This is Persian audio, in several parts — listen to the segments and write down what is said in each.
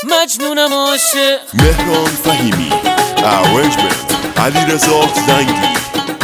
مجنونم عاشق. مهران فهیمی، ارنجمنت علیرضا زنگی.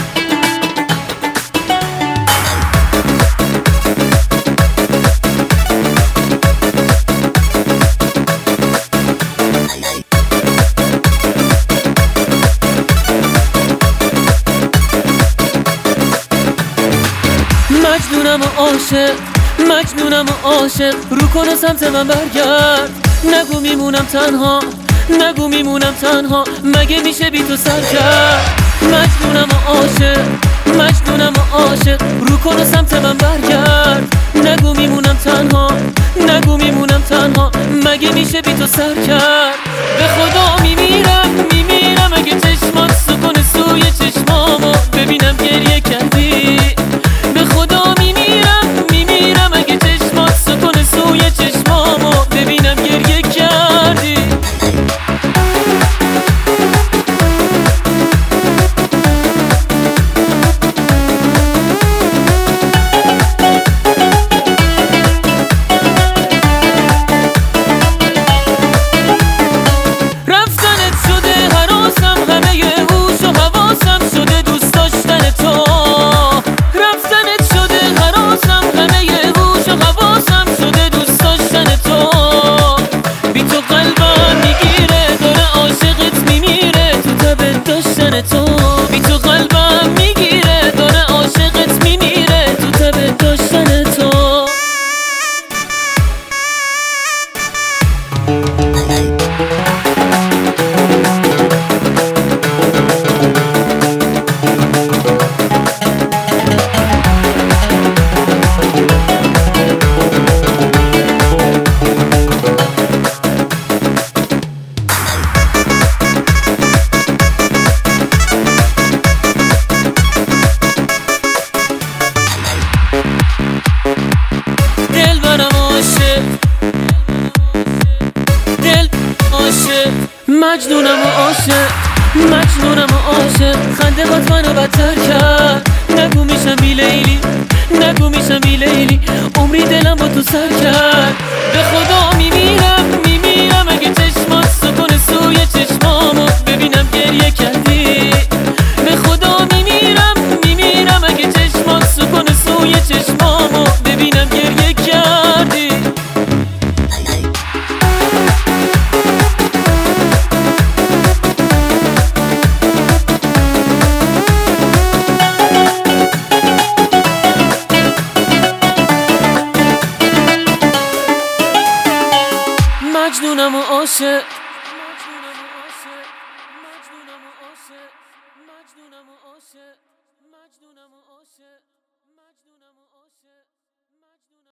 مجنونم عاشق، مجنونم عاشق، رو کن و سمت من برگرد. نگو میمونم تنها، نگو میمونم تنها، مگه میشه بی تو سر کرد. مجنونم عاشق، مجنونم عاشق، رو کن و سمت من برگرد. نگو میمونم تنها، نگو میمونم تنها، مگه میشه بی تو سر کرد. به خدا میمیرم، میمیرم اگه چشمات سکون سوی چشمامو ببینم گریه کردی. به خدا میمیرم، میمیرم اگه چشمات سکون سوی چشمامو ببینم گریه کردی. رفتنت شده هراسم، همه هوش و حواسم شده دوست داشتن تو. رفتنت شده هراسم، همه هوش و حواسم شده دوست داشتن تو. بی تو قلبم میگیره، داره عاشقت میمیره تو تب داشتن تو. بی تو قلبم میگیره، داره عاشقت میمیره تو تب داشتن تو. دلبرم عاشق، دل عاشق، مجنونم عاشق، مجنونم عاشق، خنده بات منو بدتر کرد. نگو میشم بی لیلی، نگو میشم بی لیلی، عمری دلم با تو سر کرد. به خدا میمیرم، میمیرم اگه چشمات سکون سوی چشمامو ببینم گریه کردی. به خدا میمیرم، میمیرم اگه چشمات سکون سوی چشمامو ببینم گریه کردی. مجنونم عاشق، مجنونم عاشق، مجنونم عاشق، مجنونم عاشق، مجنونم عاشق، مجنونم عاشق.